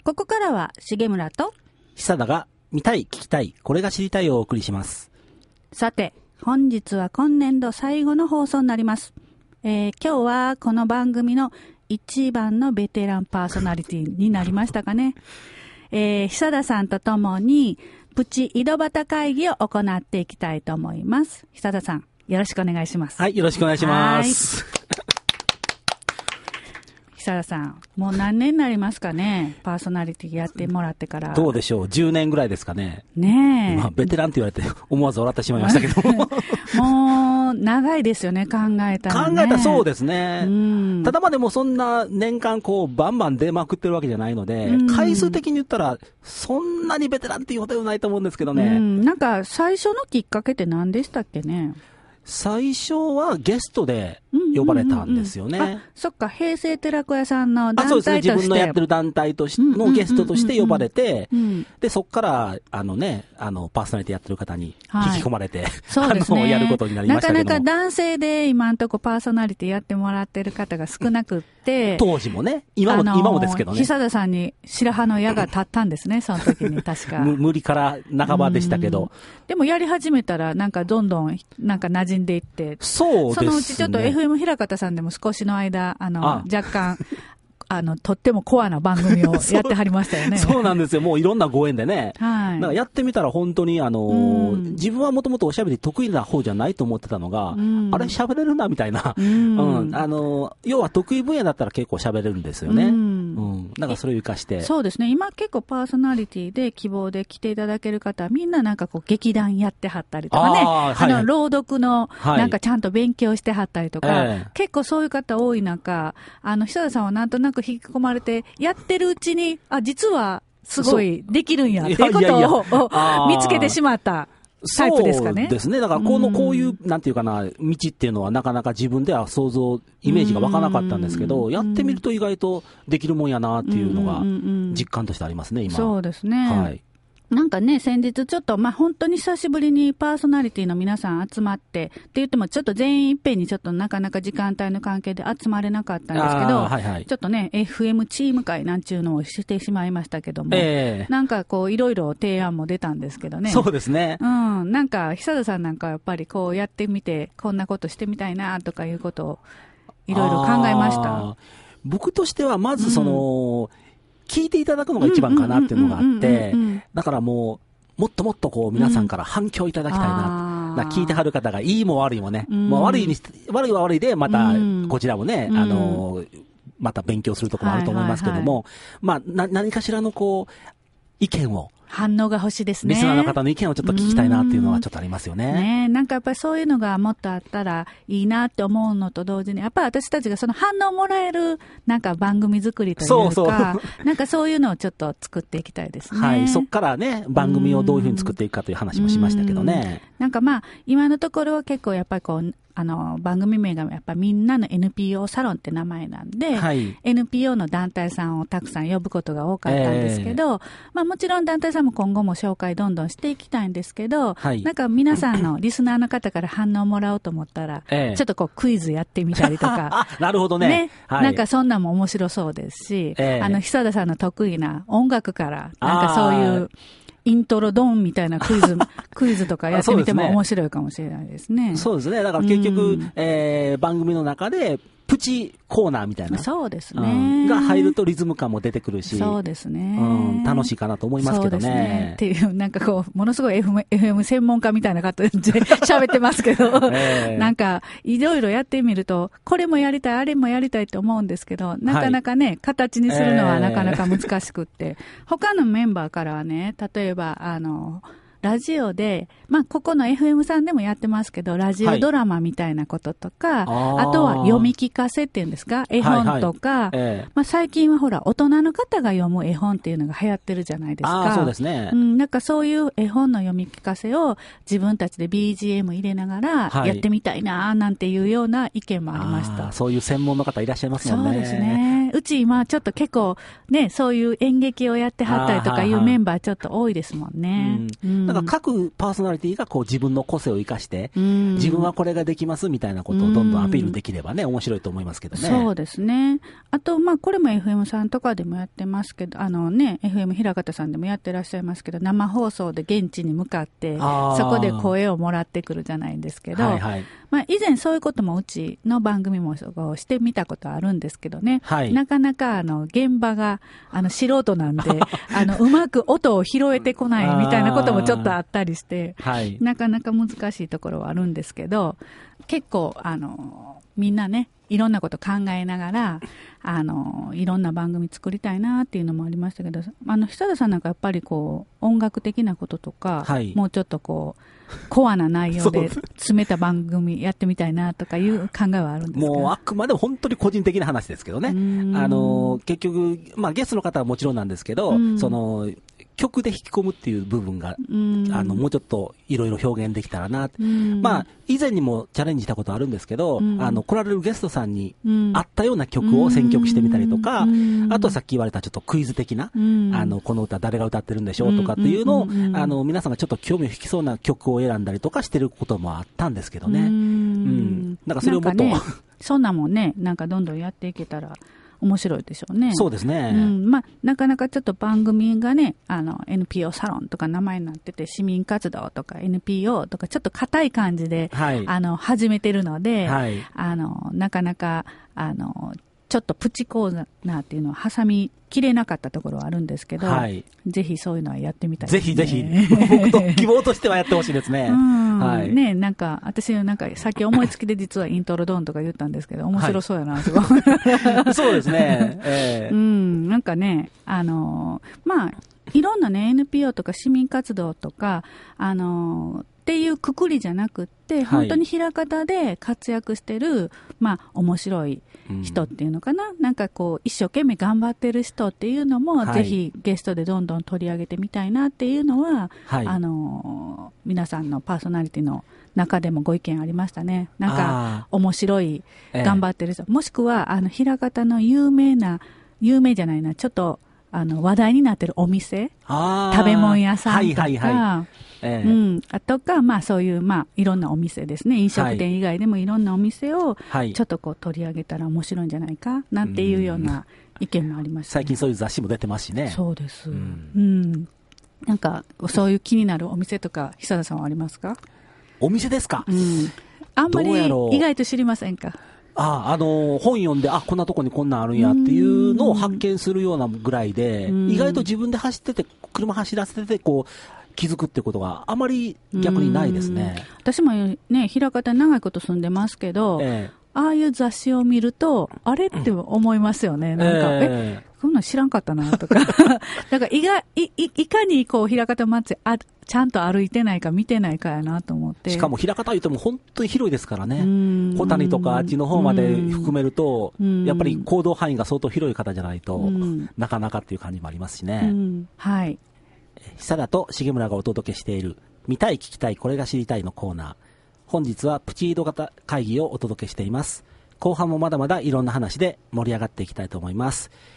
ここからは重村と久田が見たい聞きたいこれが知りたいをお送りします。 さて本日は今年度最後の放送になります。今日はこの番組の一番のベテランパーソナリティになりましたかね。久田さんとともにプチ井戸端会議を行っていきたいと思います。久田さんよろしくお願いします。 はい、よろしくお願いします。 久田さんもう何年になりますかね、パーソナリティやってもらってから。 どうでしょう、10年ぐらいですかね。 ねえ、 まあ、ベテランって言われて思わず笑ってしまいましたけどもう長いですよね、考えたらね。 考えたらそうですね。ただまあでもそんな年間こうバンバン出まくってるわけじゃないので、回数的に言ったらそんなにベテランっていうことではないと思うんですけどね。 なんか最初のきっかけって何でしたっけね。 最初はゲストで呼ばれたんですよね。 そっか、平成寺子屋さんの団体として。 そうですね、自分のやってる団体としてのゲストとして呼ばれて、で、そっから、パーソナリティやってる方に引き込まれて、 そうですね、 やることになりましたけども。 なかなか男性で今んとこパーソナリティやってもらってる方が少なくって、 当時もね、今もですけどね。 久田さんに白羽の矢が立ったんですね、その時に確か。 無理から半ばでしたけど。 でもやり始めたら、なんかどんどん、なんか馴染んでいって、 そうですね。 そのうちちょっと FM 平方さんでも少しの間、若干、とってもコアな番組をやってはりましたよね。 そうなんですよ。もういろんなご縁でね。 はい。 なんかやってみたら本当に自分はもともとおしゃべり得意な方じゃないと思ってたのが、あれ喋れるなみたいな。要は得意分野だったら結構喋れるんですよね。なんかそれを活かして。 そうですね。今結構パーソナリティで希望で来ていただける方はみんななんかこう劇団やってはったりとかね。朗読のなんかちゃんと勉強してはったりとか、結構そういう方多い中、久田さんはなんとなく引き込まれて、やってるうちに、実はすごいできるんやっていうことを見つけてしまったタイプですかね。 そうですね。だからこういう、なんていうかな、道っていうのはなかなか自分ではイメージが湧かなかったんですけど、やってみると意外とできるもんやなっていうのが実感としてありますね、今。 そうですね。 はい。 なんかね、先日ちょっと、本当に久しぶりにパーソナリティの皆さん集まって、って言ってもちょっと全員いっぺんにちょっとなかなか時間帯の関係で集まれなかったんですけど、ちょっとね、FM チーム会なんちゅうのをしてしまいましたけども、なんかこういろいろ提案も出たんですけどね。 そうですね。 なんか久田さんなんかやっぱりこうやってみて、こんなことしてみたいなとかいうことをいろいろ考えました。 僕としてはまず聞いていただくのが一番かなっていうのがあって、だからもっともっとこう皆さんから反響いただきたいな。聞いてはる方がいいも悪いもね、もう悪いは悪いで、またこちらもね、また勉強するところもあると思いますけども、何かしらのこう、意見を。 反応が欲しいですね。 リスナーの方の意見をちょっと聞きたいなっていうのはちょっとありますよね。 なんかやっぱりそういうのがもっとあったらいいなって思うのと同時に、やっぱり私たちがその反応をもらえるなんか番組作りというか、なんかそういうのをちょっと作っていきたいですね。 はい。そっからね、番組をどういうふうに作っていくかという話もしましたけどね。 なんか今のところは結構やっぱりこう、番組名がやっぱみんなの NPO サロンって名前なんで、NPO の団体さんをたくさん呼ぶことが多かったんですけど、もちろん団体さんも今後も紹介どんどんしていきたいんですけど、なんか皆さんのリスナーの方から反応をもらおうと思ったら、ちょっとこうクイズやってみたりとか。 なるほどね。 なんかそんなんも面白そうですし、久田さんの得意な音楽から、なんかそういう、イントロドンみたいなクイズとかやってみても面白いかもしれないですね。 そうですね。だから結局、番組の中で、プチコーナーみたいな。 そうですね。 が入るとリズム感も出てくるし。 そうですね。 楽しいかなと思いますけどね。そうですね。 っていう、なんかこう、ものすごい FM 専門家みたいな形で喋ってますけど、なんか、いろいろやってみると、これもやりたい、あれもやりたいって思うんですけど、なかなかね、形にするのはなかなか難しくって、他のメンバーからはね、例えば、ラジオで、ここの FM さんでもやってますけど、ラジオドラマみたいなこととか、あとは読み聞かせっていうんですか、絵本とか、最近はほら、大人の方が読む絵本っていうのが流行ってるじゃないですか。 そうですね。 なんかそういう絵本の読み聞かせを自分たちで BGM 入れながらやってみたいな、なんていうような意見もありました。 そういう専門の方いらっしゃいますもんね。 そうですね。うち今ちょっと結構ね、そういう演劇をやってはったりとかいうメンバーちょっと多いですもんね。 から各パーソナリティがこう自分の個性を生かして、自分はこれができますみたいなことをどんどんアピールできればね、面白いと思いますけどね。 そうですね。あと、これも FM さんとかでもやってますけど、FM 平方さんでもやってらっしゃいますけど、生放送で現地に向かって、そこで声をもらってくるじゃないんですけど、はいはい、以前そういうこともうちの番組もしてみたことあるんですけどね、はい、なかなか現場が素人なんでうまく音を拾えてこないみたいなこともちょっとあったりして、はい、なかなか難しいところはあるんですけど、結構みんなね、いろんなこと考えながらいろんな番組作りたいなっていうのもありましたけど、久田さんなんかやっぱりこう音楽的なこととか、はい、もうちょっとこうコアな内容で詰めた番組やってみたいなとかいう考えはあるんですか？ もうあくまでも本当に個人的な話ですけどね。結局、ゲストの方はもちろんなんですけど、曲で引き込むっていう部分が、もうちょっといろいろ表現できたらな。以前にもチャレンジしたことあるんですけど、来られるゲストさんに合ったような曲を選曲してみたりとか、あとさっき言われたちょっとクイズ的な、この歌誰が歌ってるんでしょうとかっていうのを、皆さんがちょっと興味を引きそうな曲を選んだりとかしてることもあったんですけどね。なんかそれをもっと、ね、 そんなもんね、なんかどんどんやっていけたら面白いでしょうね。 そうですね。 なかなかちょっと番組がね、NPO サロンとか名前になってて、市民活動とか NPO とかちょっと硬い感じで、はい、始めてるので、はい、なかなか、ちょっとプチコーナーっていうのは挟みきれなかったところはあるんですけど、はい、ぜひそういうのはやってみたいですね。 ぜひぜひ、僕と希望としてはやってほしいですね。 はい、ね、なんか、私なんか、さっき思いつきで実はイントロドンとか言ったんですけど、面白そうやな、すごい。 そうですね。 なんかね、いろんなね、NPO とか市民活動とか、っていうくくりじゃなくって、本当に枚方で活躍してる、面白い人っていうのかな、なんかこう、一生懸命頑張ってる人っていうのも、ぜひゲストでどんどん取り上げてみたいなっていうのは、皆さんのパーソナリティの中でもご意見ありましたね。なんか、面白い、頑張ってる人。もしくは、枚方の有名じゃないな、ちょっと、話題になってるお店、食べ物屋さんとか、とか、そういう、いろんなお店ですね。飲食店以外でもいろんなお店を、ちょっとこう取り上げたら面白いんじゃないか、なんていうような意見もありました、ね。 最近そういう雑誌も出てますしね。 そうです。なんか、そういう気になるお店とか、久田さんはありますか？ お店ですか？ あんまり意外と知りませんか？ 本読んで、こんなとこにこんなんあるんやっていうのを発見するようなぐらいで、意外と自分で走ってて、車走らせてて、こう、気づくってことがあまり逆にないですね。 私もね、枚方に長いこと住んでますけど、ああいう雑誌を見ると、あれって思いますよね。なんか、こんなん知らんかったなとか。だからいかにこう、枚方町、ちゃんと歩いてないか見てないかやなと思って。 しかも枚方言っても本当に広いですからね。小谷とかあっちの方まで含めると、やっぱり行動範囲が相当広い方じゃないと、なかなかっていう感じもありますしね。 はい。 久田と重村がお届けしている、見たい聞きたいこれが知りたいのコーナー。本日はプチ移動型会議をお届けしています。後半もまだまだいろんな話で盛り上がっていきたいと思います。